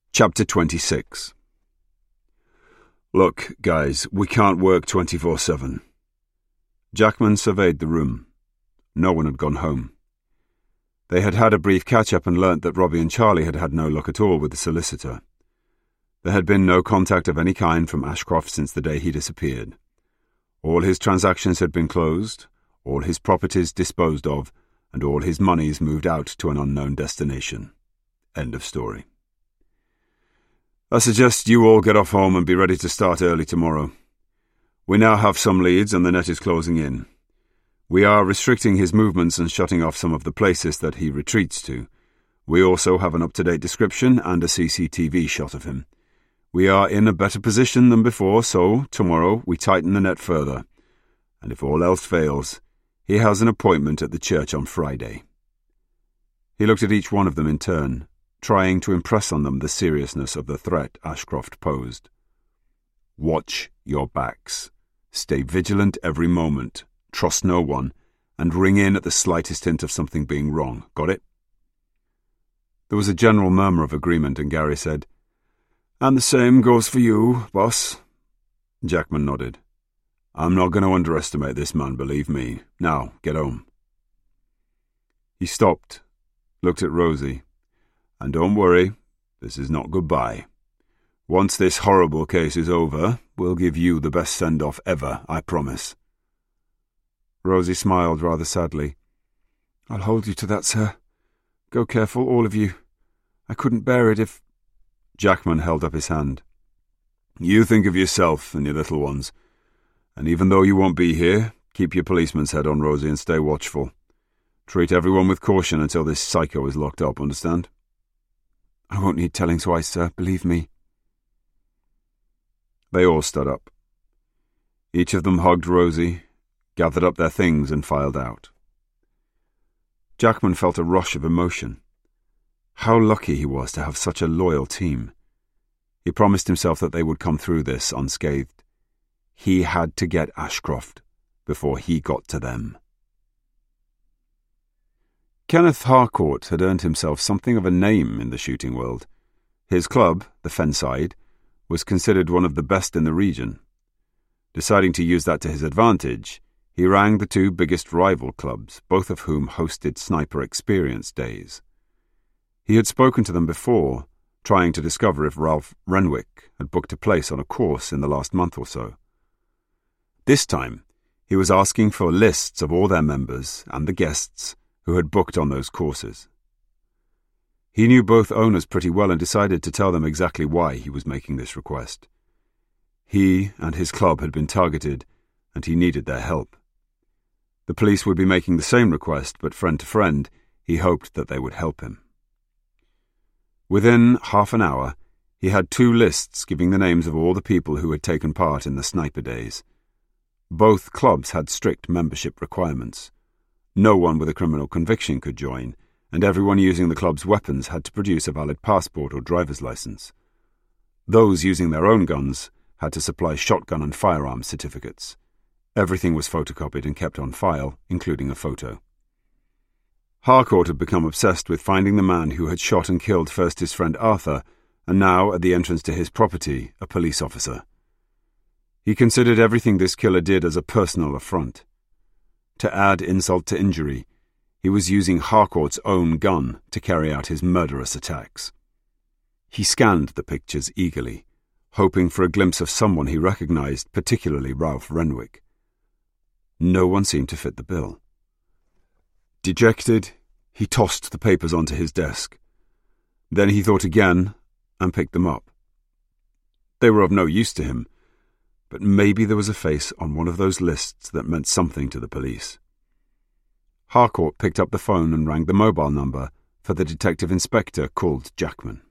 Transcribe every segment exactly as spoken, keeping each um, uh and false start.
Chapter twenty-six. Look, guys, we can't work twenty-four seven. Jackman surveyed the room. No one had gone home. They had had a brief catch-up and learnt that Robbie and Charlie had had no luck at all with the solicitor. There had been no contact of any kind from Ashcroft since the day he disappeared. All his transactions had been closed, all his properties disposed of, and all his monies moved out to an unknown destination. End of story. I suggest you all get off home and be ready to start early tomorrow. We now have some leads and the net is closing in. We are restricting his movements and shutting off some of the places that he retreats to. We also have an up-to-date description and a C C T V shot of him. We are in a better position than before, so tomorrow we tighten the net further. And if all else fails, he has an appointment at the church on Friday. He looked at each one of them in turn, trying to impress on them the seriousness of the threat Ashcroft posed. Watch your backs. Stay vigilant every moment. Trust no one, and ring in at the slightest hint of something being wrong. Got it? There was a general murmur of agreement, and Gary said, "And the same goes for you, boss." Jackman nodded. "I'm not going to underestimate this man, believe me. Now, get home." He stopped, looked at Rosie. "And don't worry, this is not goodbye. Once this horrible case is over, we'll give you the best send-off ever, I promise." Rosie smiled rather sadly. "I'll hold you to that, sir. Go careful, all of you. I couldn't bear it if—" Jackman held up his hand. "You think of yourself and your little ones. And even though you won't be here, keep your policeman's head on, Rosie, and stay watchful. Treat everyone with caution until this psycho is locked up, understand?" "I won't need telling twice, sir, believe me." They all stood up. Each of them hugged Rosie, gathered up their things and filed out. Jackman felt a rush of emotion. How lucky he was to have such a loyal team. He promised himself that they would come through this unscathed. He had to get Ashcroft before he got to them. Kenneth Harcourt had earned himself something of a name in the shooting world. His club, the Fenside, was considered one of the best in the region. Deciding to use that to his advantage, he rang the two biggest rival clubs, both of whom hosted sniper experience days. He had spoken to them before, trying to discover if Ralph Renwick had booked a place on a course in the last month or so. This time, he was asking for lists of all their members and the guests who had booked on those courses. He knew both owners pretty well and decided to tell them exactly why he was making this request. He and his club had been targeted, and he needed their help. The police would be making the same request, but friend to friend, he hoped that they would help him. Within half an hour, he had two lists giving the names of all the people who had taken part in the sniper days. Both clubs had strict membership requirements. No one with a criminal conviction could join, and everyone using the club's weapons had to produce a valid passport or driver's license. Those using their own guns had to supply shotgun and firearm certificates. Everything was photocopied and kept on file, including a photo. Harcourt had become obsessed with finding the man who had shot and killed first his friend Arthur, and now, at the entrance to his property, a police officer. He considered everything this killer did as a personal affront. To add insult to injury, he was using Harcourt's own gun to carry out his murderous attacks. He scanned the pictures eagerly, hoping for a glimpse of someone he recognized, particularly Ralph Renwick. No one seemed to fit the bill. Dejected, he tossed the papers onto his desk. Then he thought again and picked them up. They were of no use to him, but maybe there was a face on one of those lists that meant something to the police. Harcourt picked up the phone and rang the mobile number for the detective inspector called Jackman.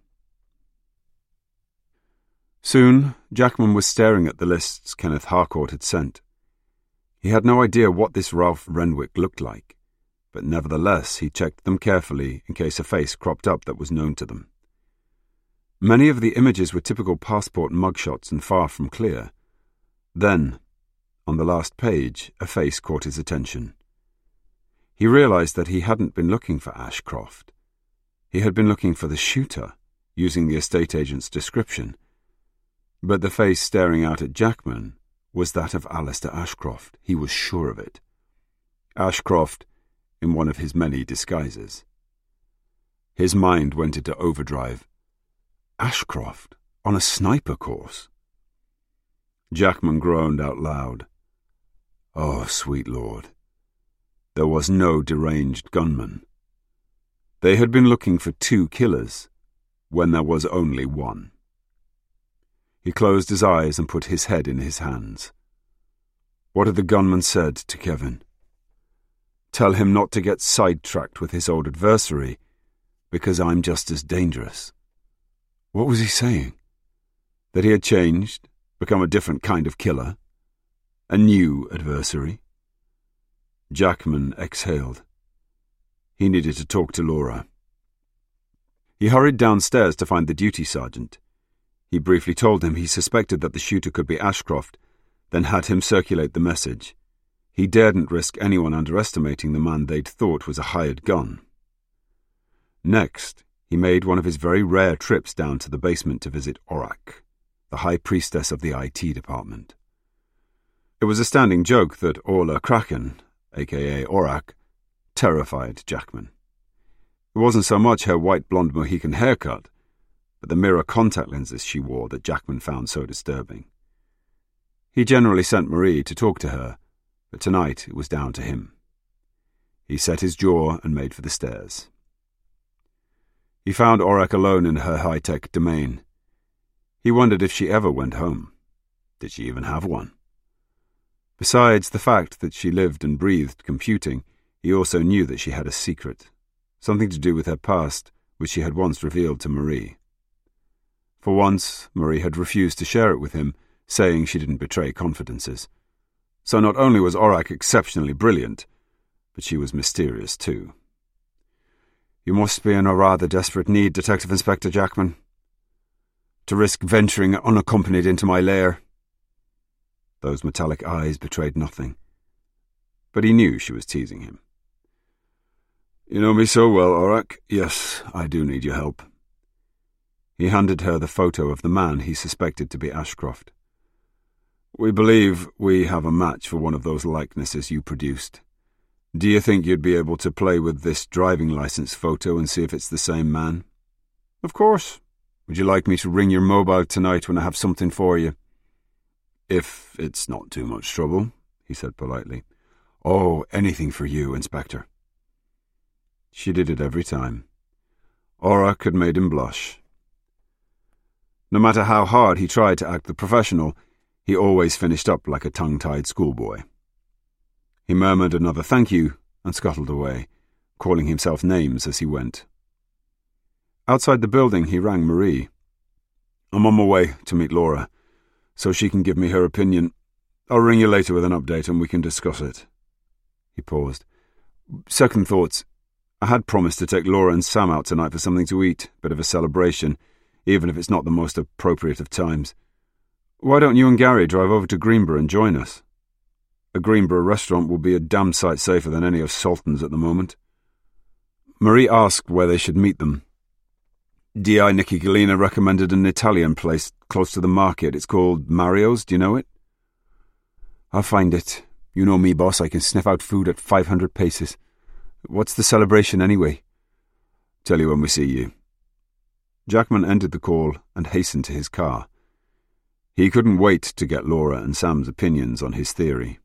Soon, Jackman was staring at the lists Kenneth Harcourt had sent. He had no idea what this Ralph Renwick looked like, but nevertheless he checked them carefully in case a face cropped up that was known to them. Many of the images were typical passport mugshots and far from clear. Then, on the last page, a face caught his attention. He realized that he hadn't been looking for Ashcroft. He had been looking for the shooter, using the estate agent's description, but the face staring out at Jackman was that of Alistair Ashcroft. He was sure of it. Ashcroft in one of his many disguises. His mind went into overdrive. Ashcroft on a sniper course. Jackman groaned out loud. Oh, sweet Lord. There was no deranged gunman. They had been looking for two killers when there was only one. He closed his eyes and put his head in his hands. What had the gunman said to Kevin? Tell him not to get sidetracked with his old adversary, because I'm just as dangerous. What was he saying? That he had changed, become a different kind of killer? A new adversary? Jackman exhaled. He needed to talk to Laura. He hurried downstairs to find the duty sergeant. He briefly told him he suspected that the shooter could be Ashcroft, then had him circulate the message. He daredn't risk anyone underestimating the man they'd thought was a hired gun. Next, he made one of his very rare trips down to the basement to visit Orak, the high priestess of the I T department. It was a standing joke that Orla Kraken, aka Orak, terrified Jackman. It wasn't so much her white blonde Mohican haircut, but the mirror contact lenses she wore that Jackman found so disturbing. He generally sent Marie to talk to her, but tonight it was down to him. He set his jaw and made for the stairs. He found Orak alone in her high-tech domain. He wondered if she ever went home. Did she even have one? Besides the fact that she lived and breathed computing, he also knew that she had a secret, something to do with her past, which she had once revealed to Marie. For once, Marie had refused to share it with him, saying she didn't betray confidences. So not only was Orak exceptionally brilliant, but she was mysterious too. You must be in a rather desperate need, Detective Inspector Jackman, to risk venturing unaccompanied into my lair. Those metallic eyes betrayed nothing, but he knew she was teasing him. You know me so well, Orak. Yes, I do need your help. He handed her the photo of the man he suspected to be Ashcroft. We believe we have a match for one of those likenesses you produced. Do you think you'd be able to play with this driving license photo and see if it's the same man? Of course. Would you like me to ring your mobile tonight when I have something for you? If it's not too much trouble, he said politely. Oh, anything for you, Inspector. She did it every time. Orak had made him blush. No matter how hard he tried to act the professional, he always finished up like a tongue-tied schoolboy. He murmured another thank you and scuttled away, calling himself names as he went. Outside the building, he rang Marie. I'm on my way to meet Laura, so she can give me her opinion. I'll ring you later with an update and we can discuss it. He paused. Second thoughts. I had promised to take Laura and Sam out tonight for something to eat, bit of a celebration, even if it's not the most appropriate of times. Why don't you and Gary drive over to Greenborough and join us? A Greenborough restaurant will be a damn sight safer than any of Salton's at the moment. Marie asked where they should meet them. D I Nicky Galena recommended an Italian place close to the market. It's called Mario's. Do you know it? I'll find it. You know me, boss. I can sniff out food at five hundred paces. What's the celebration, anyway? Tell you when we see you. Jackman ended the call and hastened to his car. He couldn't wait to get Laura and Sam's opinions on his theory.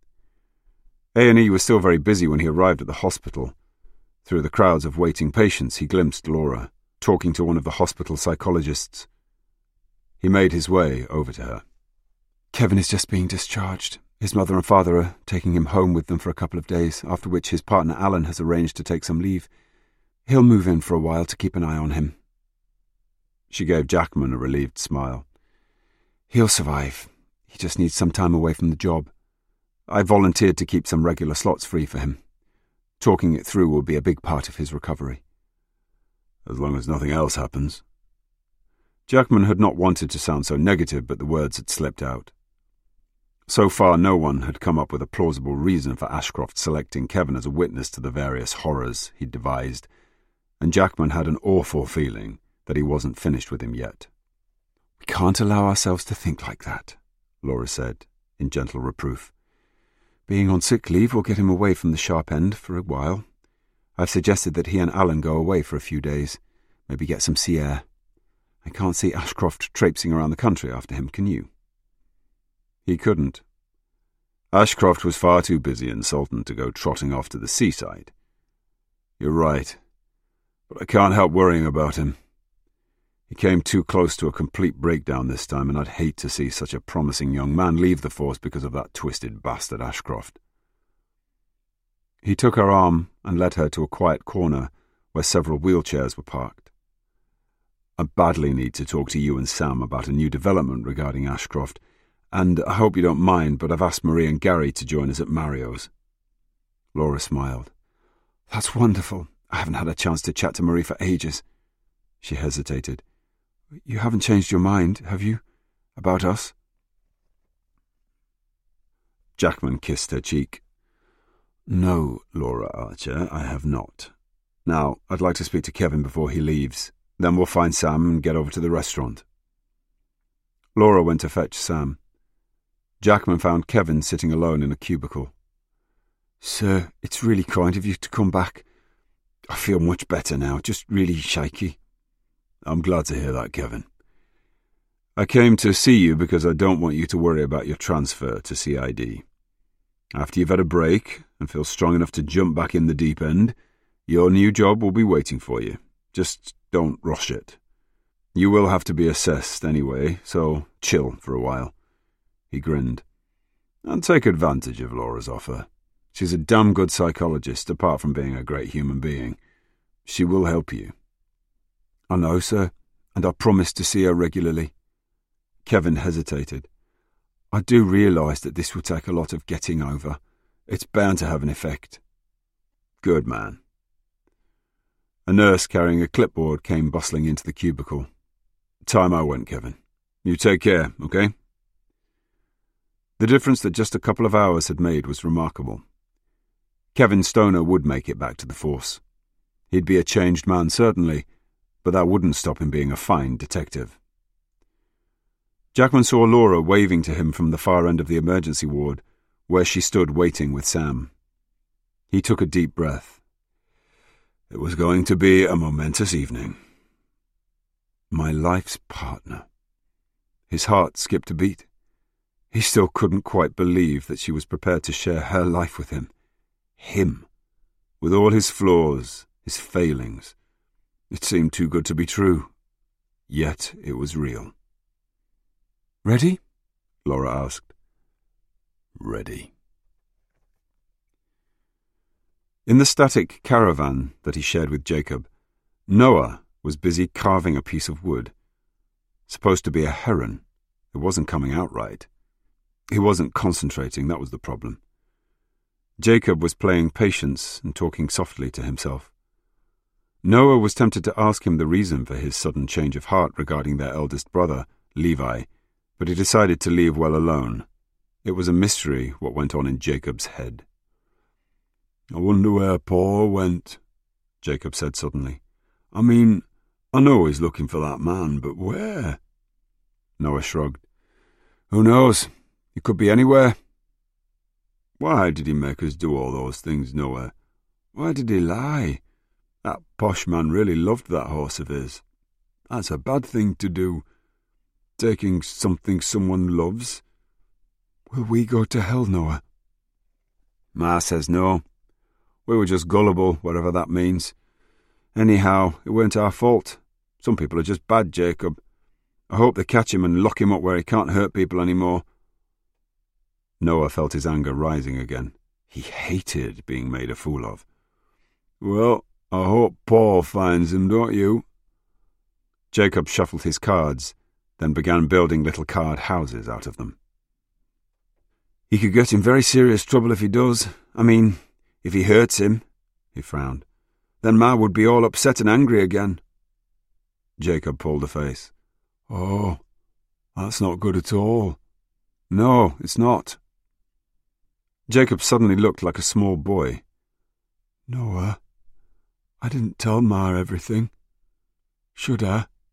A and E was still very busy when he arrived at the hospital. Through the crowds of waiting patients, he glimpsed Laura, talking to one of the hospital psychologists. He made his way over to her. Kevin is just being discharged. His mother and father are taking him home with them for a couple of days, after which his partner Alan has arranged to take some leave. He'll move in for a while to keep an eye on him. She gave Jackman a relieved smile. He'll survive. He just needs some time away from the job. I volunteered to keep some regular slots free for him. Talking it through will be a big part of his recovery. As long as nothing else happens. Jackman had not wanted to sound so negative, but the words had slipped out. So far, no one had come up with a plausible reason for Ashcroft selecting Kevin as a witness to the various horrors he'd devised, and Jackman had an awful feeling that he wasn't finished with him yet. "We can't allow ourselves to think like that," Laura said, in gentle reproof. "Being on sick leave will get him away from the sharp end for a while. I've suggested that he and Alan go away for a few days, maybe get some sea air. I can't see Ashcroft traipsing around the country after him, can you?" He couldn't. Ashcroft was far too busy and sultan to go trotting off to the seaside. "You're right, but I can't help worrying about him. He came too close to a complete breakdown this time, and I'd hate to see such a promising young man leave the force because of that twisted bastard Ashcroft." He took her arm and led her to a quiet corner where several wheelchairs were parked. "I badly need to talk to you and Sam about a new development regarding Ashcroft, and I hope you don't mind, but I've asked Marie and Gary to join us at Mario's." Laura smiled. "That's wonderful. I haven't had a chance to chat to Marie for ages." She hesitated. "You haven't changed your mind, have you, about us?" Jackman kissed her cheek. "No, Laura Archer, I have not. Now, I'd like to speak to Kevin before he leaves. Then we'll find Sam and get over to the restaurant." Laura went to fetch Sam. Jackman found Kevin sitting alone in a cubicle. "Sir, it's really kind of you to come back. I feel much better now, just really shaky." "I'm glad to hear that, Kevin. I came to see you because I don't want you to worry about your transfer to C I D. After you've had a break and feel strong enough to jump back in the deep end, your new job will be waiting for you. Just don't rush it. You will have to be assessed anyway, so chill for a while." He grinned. "And take advantage of Laura's offer. She's a damn good psychologist, apart from being a great human being. She will help you." "I know, sir, and I promise to see her regularly." Kevin hesitated. "I do realise that this will take a lot of getting over. It's bound to have an effect." "Good man." A nurse carrying a clipboard came bustling into the cubicle. "Time I went, Kevin. You take care, okay?" The difference that just a couple of hours had made was remarkable. Kevin Stoner would make it back to the force. He'd be a changed man, certainly, but that wouldn't stop him being a fine detective. Jackman saw Laura waving to him from the far end of the emergency ward, where she stood waiting with Sam. He took a deep breath. It was going to be a momentous evening. My life's partner. His heart skipped a beat. He still couldn't quite believe that she was prepared to share her life with him. Him. With all his flaws, his failings. It seemed too good to be true. Yet it was real. "Ready?" Laura asked. "Ready." In the static caravan that he shared with Jacob, Noah was busy carving a piece of wood. Supposed to be a heron, it wasn't coming out right. He wasn't concentrating, that was the problem. Jacob was playing patience and talking softly to himself. Noah was tempted to ask him the reason for his sudden change of heart regarding their eldest brother, Levi, but he decided to leave well alone. It was a mystery what went on in Jacob's head. "I wonder where Paul went," Jacob said suddenly. "I mean, I know he's looking for that man, but where?" Noah shrugged. "Who knows? He could be anywhere." "Why did he make us do all those things, Noah? Why did he lie? That posh man really loved that horse of his. That's a bad thing to do, taking something someone loves." "Will we go to hell, Noah?" "Ma says no. We were just gullible, whatever that means. Anyhow, it weren't our fault. Some people are just bad, Jacob. I hope they catch him and lock him up where he can't hurt people anymore." Noah felt his anger rising again. He hated being made a fool of. "Well, I hope Paul finds him, don't you?" Jacob shuffled his cards, then began building little card houses out of them. "He could get in very serious trouble if he does. I mean, if he hurts him," he frowned. "Then Ma would be all upset and angry again." Jacob pulled a face. "Oh, that's not good at all." "No, it's not." Jacob suddenly looked like a small boy. "Noah, I didn't tell Ma everything. Should I?"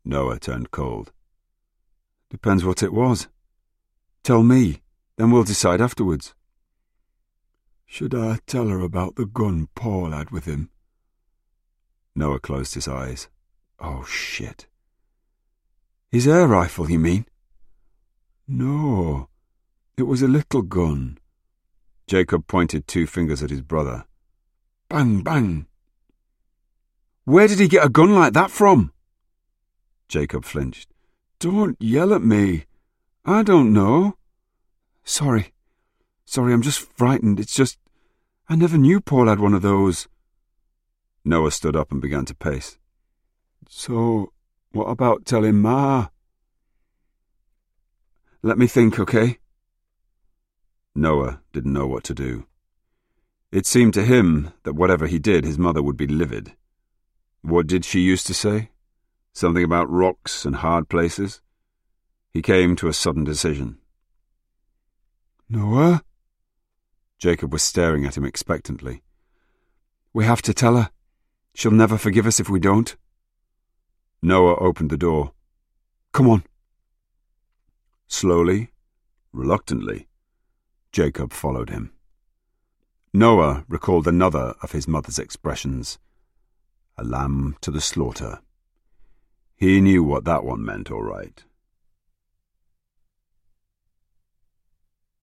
Noah turned cold. Depends what it was. Tell me, then we'll decide afterwards. Should I tell her about the gun Paul had with him? Noah closed his eyes. Oh, shit. His air rifle, you mean? No, it was a little gun. Jacob pointed two fingers at his brother. Bang, bang. Where did he get a gun like that from? Jacob flinched. Don't yell at me. I don't know. Sorry. Sorry, I'm just frightened. It's just, I never knew Paul had one of those. Noah stood up and began to pace. So, what about telling Ma? Let me think, okay? Noah didn't know what to do. It seemed to him that whatever he did, his mother would be livid. What did she used to say? Something about rocks and hard places? He came to a sudden decision. Noah? Jacob was staring at him expectantly. We have to tell her. She'll never forgive us if we don't. Noah opened the door. Come on. Slowly, reluctantly, Jacob followed him. Noah recalled another of his mother's expressions, a lamb to the slaughter. He knew what that one meant, all right.